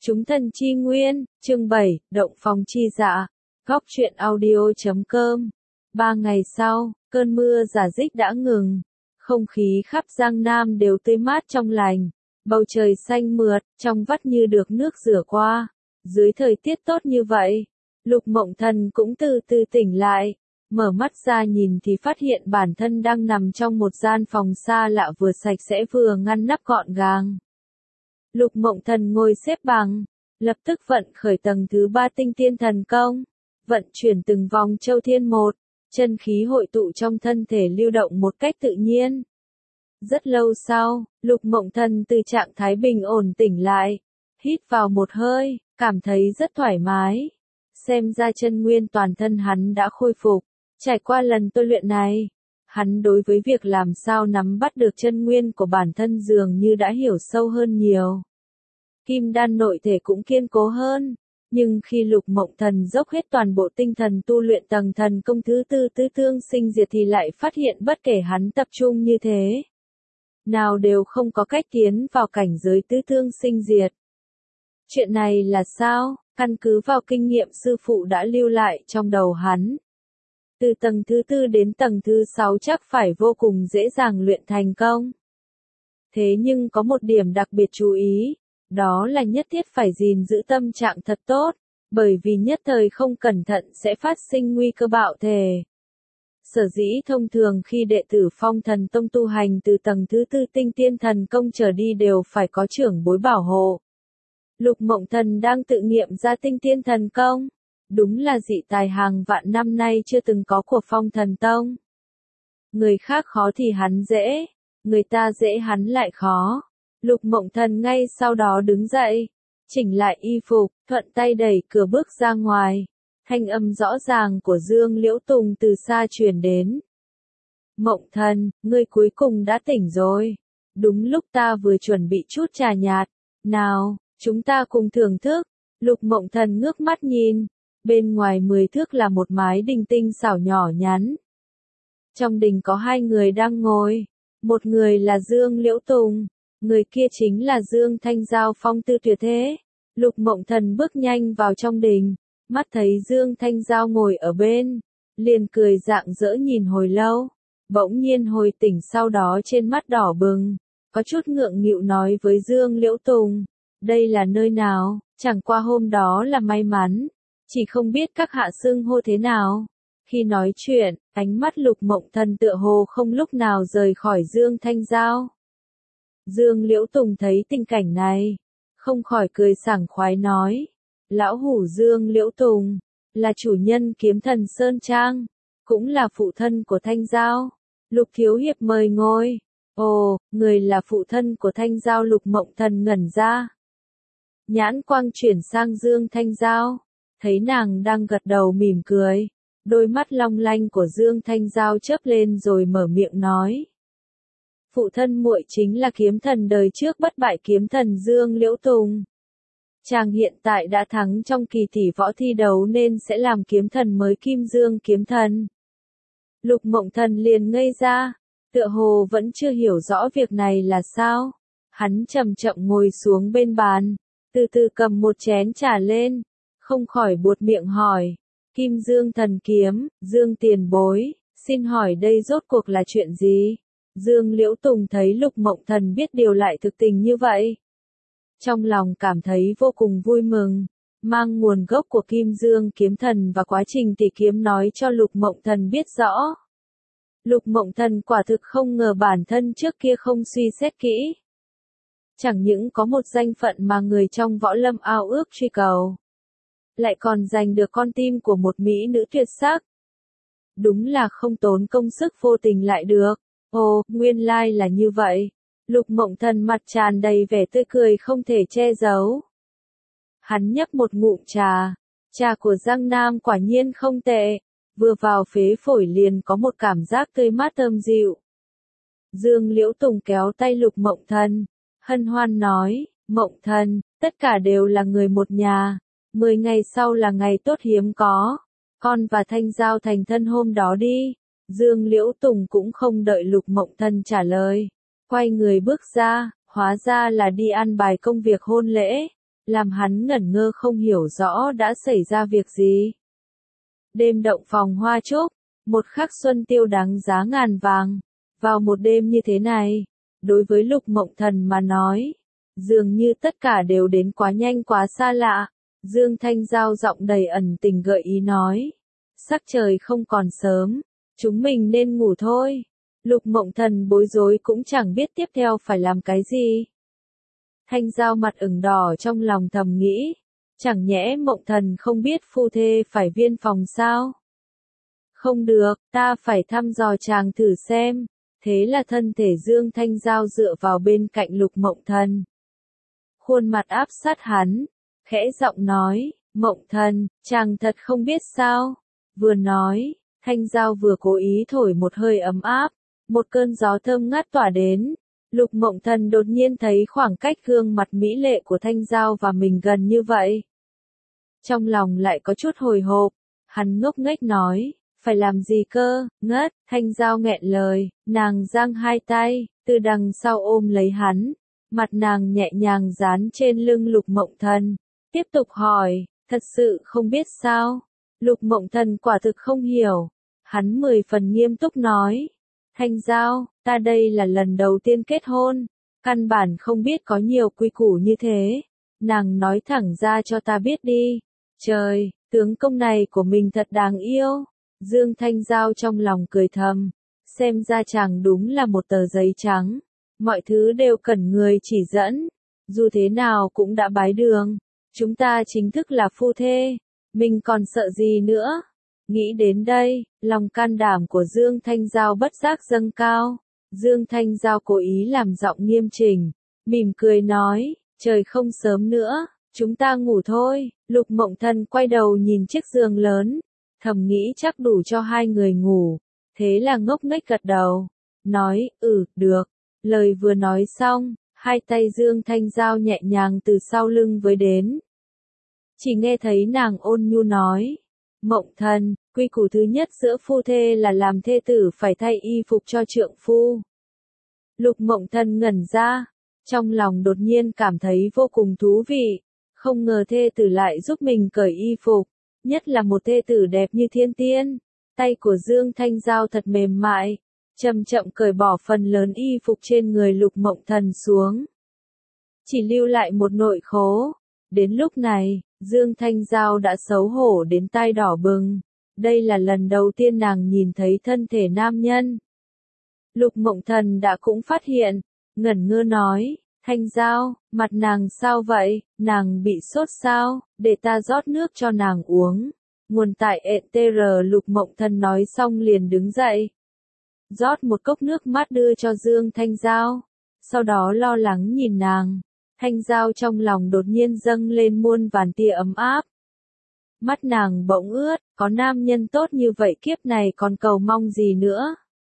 Chúng thần chi nguyên, chương 7, động phòng chi dạ. Góc truyện audio.com. 3 ngày sau, cơn mưa rả rích đã ngừng. Không khí khắp Giang Nam đều tươi mát trong lành. Bầu trời xanh mượt, trong vắt như được nước rửa qua. Dưới thời tiết tốt như vậy, Lục Mộng Thần cũng từ từ tỉnh lại. Mở mắt ra nhìn thì phát hiện bản thân đang nằm trong một gian phòng xa lạ, vừa sạch sẽ vừa ngăn nắp gọn gàng. Lục Mộng Thần ngồi xếp bằng, lập tức vận khởi tầng thứ 3 tinh tiên thần công, vận chuyển từng vòng châu thiên một, chân khí hội tụ trong thân thể lưu động một cách tự nhiên. Rất lâu sau, Lục Mộng Thần từ trạng thái bình ổn tỉnh lại, hít vào một hơi, cảm thấy rất thoải mái. Xem ra chân nguyên toàn thân hắn đã khôi phục. Trải qua lần tôi luyện này, hắn đối với việc làm sao nắm bắt được chân nguyên của bản thân dường như đã hiểu sâu hơn nhiều. Kim đan nội thể cũng kiên cố hơn, nhưng khi Lục Mộng Thần dốc hết toàn bộ tinh thần tu luyện tầng thần công thứ tư tứ tương sinh diệt thì lại phát hiện bất kể hắn tập trung như thế nào đều không có cách tiến vào cảnh giới tứ tương sinh diệt. Chuyện này là sao? Căn cứ vào kinh nghiệm sư phụ đã lưu lại trong đầu hắn, từ tầng thứ 4 đến tầng thứ 6 chắc phải vô cùng dễ dàng luyện thành công. Thế nhưng có một điểm đặc biệt chú ý, đó là nhất thiết phải gìn giữ tâm trạng thật tốt, bởi vì nhất thời không cẩn thận sẽ phát sinh nguy cơ bạo thể. Sở dĩ thông thường khi đệ tử Phong Thần Tông tu hành từ tầng thứ 4 tinh tiên thần công trở đi đều phải có trưởng bối bảo hộ. Lục Mộng Thần đang tự nghiệm ra tinh tiên thần công. Đúng là dị tài hàng vạn năm nay chưa từng có của Phong Thần Tông. Người khác khó thì hắn dễ, người ta dễ hắn lại khó. Lục Mộng Thần ngay sau đó đứng dậy, chỉnh lại y phục, thuận tay đẩy cửa bước ra ngoài. Thanh âm rõ ràng của Dương Liễu Tùng từ xa truyền đến. Mộng Thần, ngươi cuối cùng đã tỉnh rồi. Đúng lúc ta vừa chuẩn bị chút trà nhạt. Nào, chúng ta cùng thưởng thức. Lục Mộng Thần ngước mắt nhìn. Bên ngoài 10 thước là một mái đình tinh xảo nhỏ nhắn. Trong đình có 2 người đang ngồi. Một người là Dương Liễu Tùng, người kia chính là Dương Thanh Giao phong tư tuyệt thế. Lục Mộng Thần bước nhanh vào trong đình, mắt thấy Dương Thanh Giao ngồi ở bên, liền cười rạng rỡ nhìn hồi lâu. Bỗng nhiên hồi tỉnh, sau đó trên mắt đỏ bừng, có chút ngượng nghịu nói với Dương Liễu Tùng, đây là nơi nào? Chẳng qua hôm đó là may mắn, chỉ không biết các hạ xưng hô thế nào. Khi nói chuyện, ánh mắt Lục Mộng Thần tựa hồ không lúc nào rời khỏi Dương Thanh Giao. Dương Liễu Tùng thấy tình cảnh này, không khỏi cười sảng khoái nói, lão hủ Dương Liễu Tùng, là chủ nhân Kiếm Thần Sơn Trang, cũng là phụ thân của Thanh Giao. Lục thiếu hiệp mời ngồi. Ồ, người là phụ thân của Thanh Giao. Lục Mộng Thần ngẩn ra, nhãn quang chuyển sang Dương Thanh Giao, thấy nàng đang gật đầu mỉm cười, đôi mắt long lanh của Dương Thanh Giao chớp lên rồi mở miệng nói. Phụ thân muội chính là kiếm thần đời trước bất bại kiếm thần Dương Liễu Tùng. Chàng hiện tại đã thắng trong kỳ tỷ võ thi đấu nên sẽ làm kiếm thần mới Kim Dương kiếm thần. Lục Mộng Thần liền ngây ra, tựa hồ vẫn chưa hiểu rõ việc này là sao. Hắn chậm chậm ngồi xuống bên bàn, từ từ cầm một chén trà lên, không khỏi buột miệng hỏi. Kim Dương thần kiếm, Dương tiền bối, xin hỏi đây rốt cuộc là chuyện gì? Dương Liễu Tùng thấy Lục Mộng Thần biết điều lại thực tình như vậy, trong lòng cảm thấy vô cùng vui mừng, mang nguồn gốc của Kim Dương kiếm thần và quá trình tỉ kiếm nói cho Lục Mộng Thần biết rõ. Lục Mộng Thần quả thực không ngờ bản thân trước kia không suy xét kỹ, chẳng những có một danh phận mà người trong võ lâm ao ước truy cầu, lại còn giành được con tim của một mỹ nữ tuyệt sắc. Đúng là không tốn công sức vô tình lại được. Ồ, nguyên lai là như vậy. Lục Mộng Thần mặt tràn đầy vẻ tươi cười không thể che giấu. Hắn nhấp một ngụm trà. Trà của Giang Nam quả nhiên không tệ. Vừa vào phế phổi liền có một cảm giác tươi mát thơm dịu. Dương Liễu Tùng kéo tay Lục Mộng Thần, hân hoan nói, Mộng Thần, tất cả đều là người một nhà. 10 ngày sau là ngày tốt hiếm có. Con và Thanh Giao thành thân hôm đó đi. Dương Liễu Tùng cũng không đợi Lục Mộng Thần trả lời, quay người bước ra, hóa ra là đi ăn bài công việc hôn lễ. làm hắn ngẩn ngơ không hiểu rõ đã xảy ra việc gì. Đêm động phòng hoa trúc, một khắc xuân tiêu đáng giá ngàn vàng. Vào một đêm như thế này, đối với Lục Mộng Thần mà nói, dường như tất cả đều đến quá nhanh quá xa lạ. Dương Thanh Giao giọng đầy ẩn tình gợi ý nói. Sắc trời không còn sớm, chúng mình nên ngủ thôi. Lục Mộng Thần bối rối cũng chẳng biết tiếp theo phải làm cái gì. Thanh Giao mặt ửng đỏ trong lòng thầm nghĩ. Chẳng nhẽ Mộng Thần không biết phu thê phải viên phòng sao? Không được, ta phải thăm dò chàng thử xem. Thế là thân thể Dương Thanh Giao dựa vào bên cạnh Lục Mộng Thần. Khuôn mặt áp sát hắn, khẽ giọng nói, Mộng Thần, chàng thật không biết sao. Vừa nói, Thanh Giao vừa cố ý thổi một hơi ấm áp, một cơn gió thơm ngát tỏa đến. Lục Mộng Thần đột nhiên thấy khoảng cách gương mặt mỹ lệ của Thanh Giao và mình gần như vậy. Trong lòng lại có chút hồi hộp, hắn ngốc nghếch nói, phải làm gì cơ, ngất, Thanh Giao nghẹn lời, nàng giang hai tay, từ đằng sau ôm lấy hắn, mặt nàng nhẹ nhàng dán trên lưng Lục Mộng Thần, tiếp tục hỏi, thật sự không biết sao, Lục Mộng Thần quả thực không hiểu, hắn 10 phần nghiêm túc nói, Thanh Giao, ta đây là lần đầu tiên kết hôn, căn bản không biết có nhiều quy củ như thế, nàng nói thẳng ra cho ta biết đi, trời, tướng công này của mình thật đáng yêu. Dương Thanh Giao trong lòng cười thầm, xem ra chàng đúng là một tờ giấy trắng, mọi thứ đều cần người chỉ dẫn, dù thế nào cũng đã bái đường, chúng ta chính thức là phu thê, mình còn sợ gì nữa. Nghĩ đến đây, lòng can đảm của Dương Thanh Giao bất giác dâng cao, Dương Thanh Giao cố ý làm giọng nghiêm chỉnh, mỉm cười nói, trời không sớm nữa, chúng ta ngủ thôi. Lục Mộng Thần quay đầu nhìn chiếc giường lớn, thầm nghĩ chắc đủ cho hai người ngủ, thế là ngốc nghếch gật đầu, nói, được, lời vừa nói xong, hai tay Dương Thanh Giao nhẹ nhàng từ sau lưng với đến. Chỉ nghe thấy nàng ôn nhu nói, Mộng Thần, quy củ thứ nhất giữa phu thê là làm thê tử phải thay y phục cho trượng phu. Lục Mộng Thần ngẩn ra, trong lòng đột nhiên cảm thấy vô cùng thú vị, không ngờ thê tử lại giúp mình cởi y phục. Nhất là một thê tử đẹp như thiên tiên, tay của Dương Thanh Giao thật mềm mại, chậm chậm cởi bỏ phần lớn y phục trên người Lục Mộng Thần xuống. Chỉ lưu lại một nội khố. Đến lúc này, Dương Thanh Giao đã xấu hổ đến tai đỏ bừng. Đây là lần đầu tiên nàng nhìn thấy thân thể nam nhân. Lục Mộng Thần đã cũng phát hiện, ngẩn ngơ nói, Thanh Giao, mặt nàng sao vậy, nàng bị sốt sao, để ta rót nước cho nàng uống. Nguồn tại ETR. Lục Mộng Thần nói xong liền đứng dậy. Rót một cốc nước mát đưa cho Dương Thanh Giao. Sau đó lo lắng nhìn nàng. Thanh Giao trong lòng đột nhiên dâng lên muôn vàn tia ấm áp. Mắt nàng bỗng ướt, có nam nhân tốt như vậy kiếp này còn cầu mong gì nữa.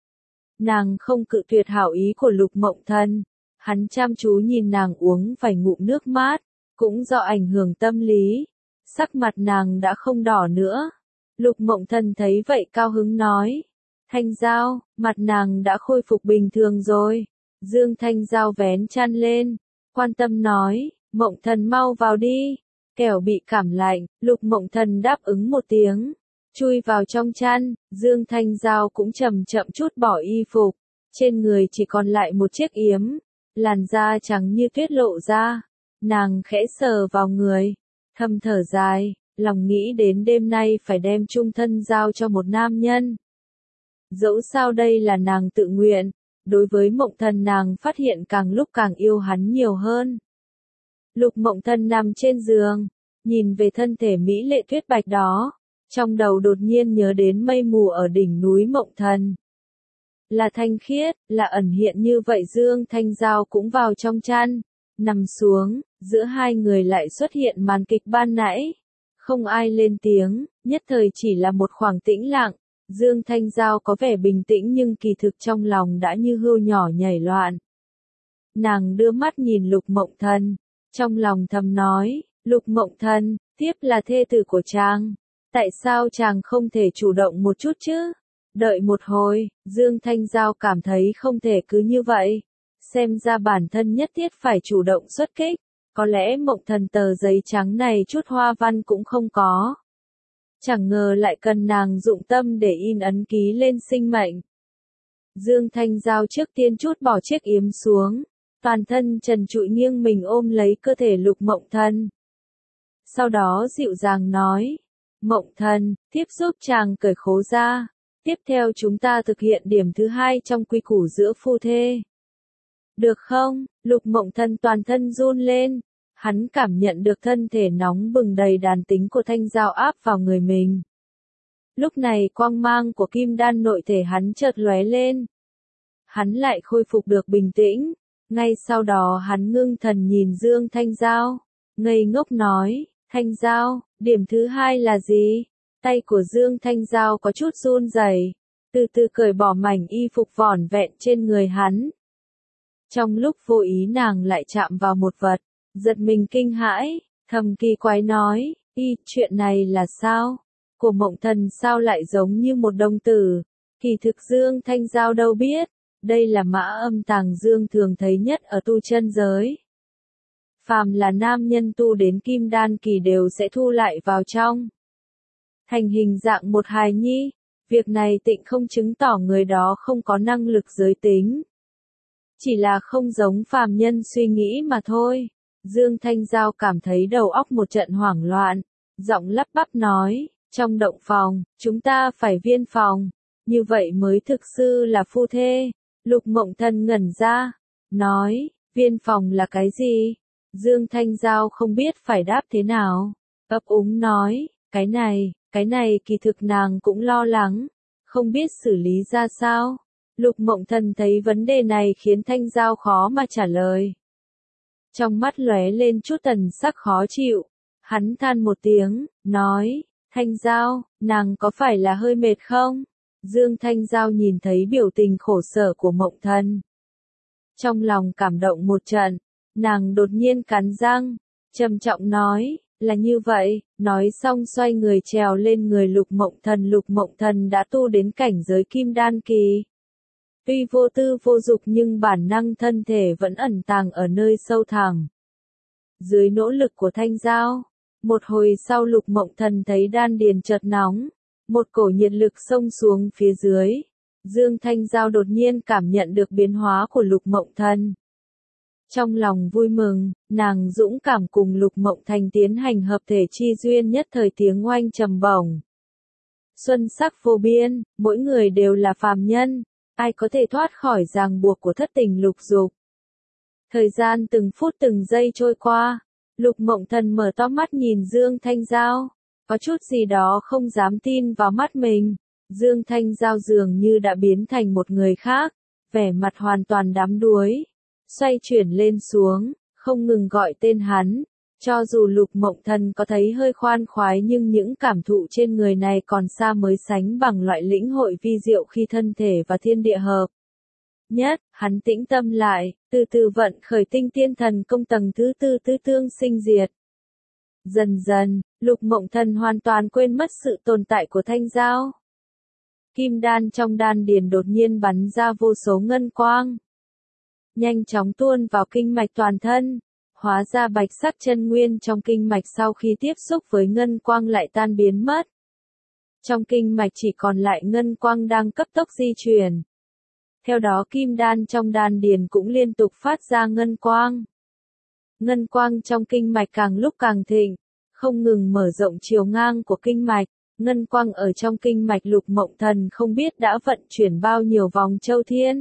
Nàng không cự tuyệt hảo ý của Lục Mộng Thần. Hắn chăm chú nhìn nàng uống vài ngụm nước mát, cũng do ảnh hưởng tâm lý. Sắc mặt nàng đã không đỏ nữa. Lục Mộng Thần thấy vậy cao hứng nói. Thanh Giao, mặt nàng đã khôi phục bình thường rồi. Dương Thanh Giao vén chăn lên, quan tâm nói, Mộng Thần mau vào đi. Kẻo bị cảm lạnh, Lục Mộng Thần đáp ứng một tiếng. Chui vào trong chăn, Dương Thanh Giao cũng chậm chậm chút bỏ y phục. Trên người chỉ còn lại một chiếc yếm. Làn da trắng như tuyết lộ ra. Nàng khẽ sờ vào người. Thầm thở dài, lòng nghĩ đến đêm nay phải đem chung thân giao cho một nam nhân. Dẫu sao đây là nàng tự nguyện, đối với Mộng Thần nàng phát hiện càng lúc càng yêu hắn nhiều hơn. Lục Mộng Thần nằm trên giường, nhìn về thân thể mỹ lệ tuyết bạch đó, trong đầu đột nhiên nhớ đến mây mù ở đỉnh núi Mộng Thần. Là thanh khiết, là ẩn hiện như vậy. Dương Thanh Giao cũng vào trong chăn, nằm xuống, giữa hai người lại xuất hiện màn kịch ban nãy. Không ai lên tiếng, nhất thời chỉ là một khoảng tĩnh lặng. Dương Thanh Giao có vẻ bình tĩnh nhưng kỳ thực trong lòng đã như hươu nhỏ nhảy loạn. Nàng đưa mắt nhìn Lục Mộng Thần, trong lòng thầm nói, Lục Mộng Thần, tiếp là thê tử của chàng. Tại sao chàng không thể chủ động một chút chứ? Đợi một hồi, Dương Thanh Giao cảm thấy không thể cứ như vậy. Xem ra bản thân nhất thiết phải chủ động xuất kích. Có lẽ Mộng Thần tờ giấy trắng này chút hoa văn cũng không có. Chẳng ngờ lại cần nàng dụng tâm để in ấn ký lên sinh mệnh. Dương Thanh Giao trước tiên chút bỏ chiếc yếm xuống, toàn thân trần trụi nghiêng mình ôm lấy cơ thể Lục Mộng Thần. Sau đó dịu dàng nói, Mộng Thần, tiếp giúp chàng cởi khố ra. Tiếp theo chúng ta thực hiện điểm thứ 2 trong quy củ giữa phu thê. Được không? Lục Mộng Thần toàn thân run lên. Hắn cảm nhận được thân thể nóng bừng đầy đàn tính của Thanh Giao áp vào người mình. Lúc này quang mang của kim đan nội thể hắn chợt lóe lên. Hắn lại khôi phục được bình tĩnh. Ngay sau đó hắn ngưng thần nhìn Dương Thanh Giao. Ngây ngốc nói, Thanh Giao, điểm thứ 2 là gì? Tay của Dương Thanh Giao có chút run rẩy, từ từ cởi bỏ mảnh y phục vỏn vẹn trên người hắn. Trong lúc vô ý nàng lại chạm vào một vật, giật mình kinh hãi, thầm kỳ quái nói, chuyện này là sao? Của Mộng Thần sao lại giống như một đồng tử? Kỳ thực Dương Thanh Giao đâu biết, đây là mã âm tàng dương thường thấy nhất ở tu chân giới. Phàm là nam nhân tu đến kim đan kỳ đều sẽ thu lại vào trong. Thành hình dạng một hài nhi, việc này tịnh không chứng tỏ người đó không có năng lực giới tính. Chỉ là không giống phàm nhân suy nghĩ mà thôi. Dương Thanh Giao cảm thấy đầu óc một trận hoảng loạn, giọng lắp bắp nói, trong động phòng, chúng ta phải viên phòng, như vậy mới thực sự là phu thê. Lục Mộng Thần ngẩn ra, nói, viên phòng là cái gì? Dương Thanh Giao không biết phải đáp thế nào, ấp úng nói, cái này kỳ thực nàng cũng lo lắng, không biết xử lý ra sao. Lục Mộng Thần thấy vấn đề này khiến Thanh Giao khó mà trả lời. Trong mắt lóe lên chút tần sắc khó chịu, hắn than một tiếng, nói, Thanh Giao, nàng có phải là hơi mệt không? Dương Thanh Giao nhìn thấy biểu tình khổ sở của Mộng Thần. Trong lòng cảm động một trận, nàng đột nhiên cắn răng, trầm trọng nói, là như vậy, nói xong xoay người trèo lên người Lục Mộng Thần. Lục Mộng Thần đã tu đến cảnh giới kim đan kỳ. Tuy vô tư vô dục nhưng bản năng thân thể vẫn ẩn tàng ở nơi sâu thẳm. Dưới nỗ lực của Thanh Giao, một hồi sau Lục Mộng Thần thấy đan điền chợt nóng, một cổ nhiệt lực xông xuống phía dưới. Dương Thanh Giao đột nhiên cảm nhận được biến hóa của Lục Mộng Thần. Trong lòng vui mừng, nàng dũng cảm cùng Lục Mộng Thần tiến hành hợp thể chi duyên, nhất thời tiếng oanh trầm bổng. Xuân sắc vô biên, mỗi người đều là phàm nhân, ai có thể thoát khỏi ràng buộc của thất tình lục dục. Thời gian từng phút từng giây trôi qua, Lục Mộng Thần mở to mắt nhìn Dương Thanh Giao, có chút gì đó không dám tin vào mắt mình. Dương Thanh Giao dường như đã biến thành một người khác, vẻ mặt hoàn toàn đắm đuối, xoay chuyển lên xuống, không ngừng gọi tên hắn. Cho dù Lục Mộng Thần có thấy hơi khoan khoái nhưng những cảm thụ trên người này còn xa mới sánh bằng loại lĩnh hội vi diệu khi thân thể và thiên địa hợp nhất. Hắn tĩnh tâm lại, từ từ vận khởi tinh tiên thần công tầng thứ 4 tứ tương sinh diệt. Dần dần, Lục Mộng Thần hoàn toàn quên mất sự tồn tại của Thanh Giao. Kim đan trong đan điền đột nhiên bắn ra vô số ngân quang, nhanh chóng tuôn vào kinh mạch toàn thân. Hóa ra bạch sắc chân nguyên trong kinh mạch sau khi tiếp xúc với ngân quang lại tan biến mất. Trong kinh mạch chỉ còn lại ngân quang đang cấp tốc di chuyển. Theo đó kim đan trong đan điền cũng liên tục phát ra ngân quang. Ngân quang trong kinh mạch càng lúc càng thịnh, không ngừng mở rộng chiều ngang của kinh mạch. Ngân quang ở trong kinh mạch Lục Mộng Thần không biết đã vận chuyển bao nhiêu vòng châu thiên.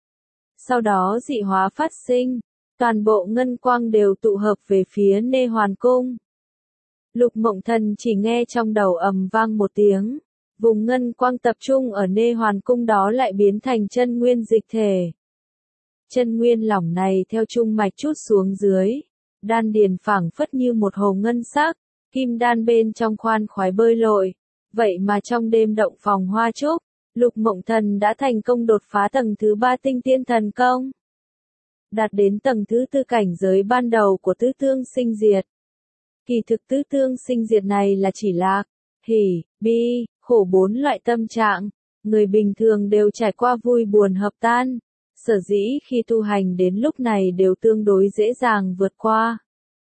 Sau đó dị hóa phát sinh. Toàn bộ ngân quang đều tụ hợp về phía Nê Hoàn Cung. Lục Mộng Thần chỉ nghe trong đầu ầm vang một tiếng, vùng ngân quang tập trung ở Nê Hoàn Cung đó lại biến thành chân nguyên dịch thể. Chân nguyên lỏng này theo trung mạch trút xuống dưới, đan điền phảng phất như một hồ ngân sắc, kim đan bên trong khoan khoái bơi lội. Vậy mà trong đêm động phòng hoa trúc, Lục Mộng Thần đã thành công đột phá tầng thứ 3 tinh tiên thần công, đạt đến tầng thứ 4 cảnh giới ban đầu của tứ tương sinh diệt. Kỳ thực tứ tương sinh diệt này là chỉ lạc, hỉ, bi, khổ 4 loại tâm trạng, người bình thường đều trải qua vui buồn hợp tan, sở dĩ khi tu hành đến lúc này đều tương đối dễ dàng vượt qua.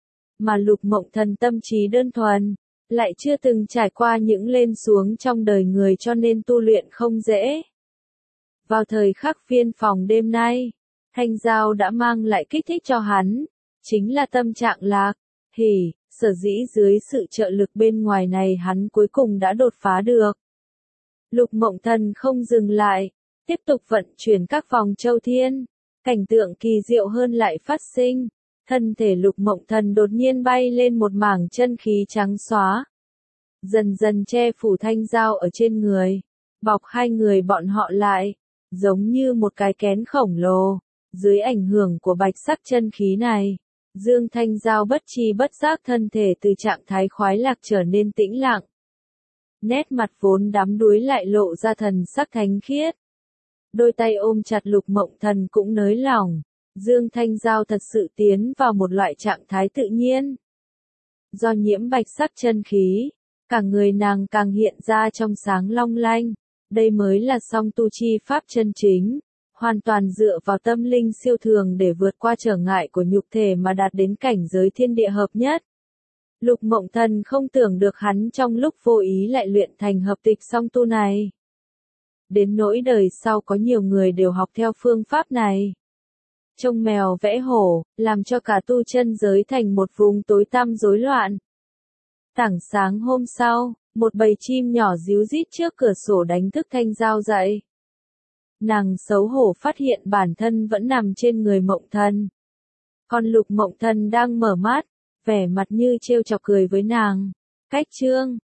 mà Lục Mộng Thần tâm trí đơn thuần, lại chưa từng trải qua những lên xuống trong đời người cho nên tu luyện không dễ. Vào thời khắc viên phòng đêm nay, Thanh Giao đã mang lại kích thích cho hắn, chính là tâm trạng lạc, hỉ, sở dĩ dưới sự trợ lực bên ngoài này hắn cuối cùng đã đột phá được. Lục Mộng Thần không dừng lại, tiếp tục vận chuyển các vòng châu thiên, cảnh tượng kỳ diệu hơn lại phát sinh, thân thể Lục Mộng Thần đột nhiên bay lên một mảng chân khí trắng xóa, dần dần che phủ Thanh Giao ở trên người, bọc hai người bọn họ lại, giống như một cái kén khổng lồ. Dưới ảnh hưởng của bạch sắc chân khí này, Dương Thanh Giao bất tri bất giác thân thể từ trạng thái khoái lạc trở nên tĩnh lặng. Nét mặt vốn đắm đuối lại lộ ra thần sắc thánh khiết. Đôi tay ôm chặt Lục Mộng Thần cũng nới lỏng. Dương Thanh Giao thật sự tiến vào một loại trạng thái tự nhiên. Do nhiễm bạch sắc chân khí, cả người nàng càng hiện ra trong sáng long lanh. Đây mới là song tu chi pháp chân chính. Hoàn toàn dựa vào tâm linh siêu thường để vượt qua trở ngại của nhục thể mà đạt đến cảnh giới thiên địa hợp nhất. Lục Mộng Thần không tưởng được hắn trong lúc vô ý lại luyện thành hợp tịch song tu này. Đến nỗi đời sau có nhiều người đều học theo phương pháp này. Trông mèo vẽ hổ, làm cho cả tu chân giới thành một vùng tối tăm rối loạn. Tảng sáng hôm sau, một bầy chim nhỏ ríu rít trước cửa sổ đánh thức Thanh Giao dậy. Nàng xấu hổ phát hiện bản thân vẫn nằm trên người Mộng Thần. Còn Lục Mộng Thần đang mở mắt, vẻ mặt như trêu chọc cười với nàng. Cách chương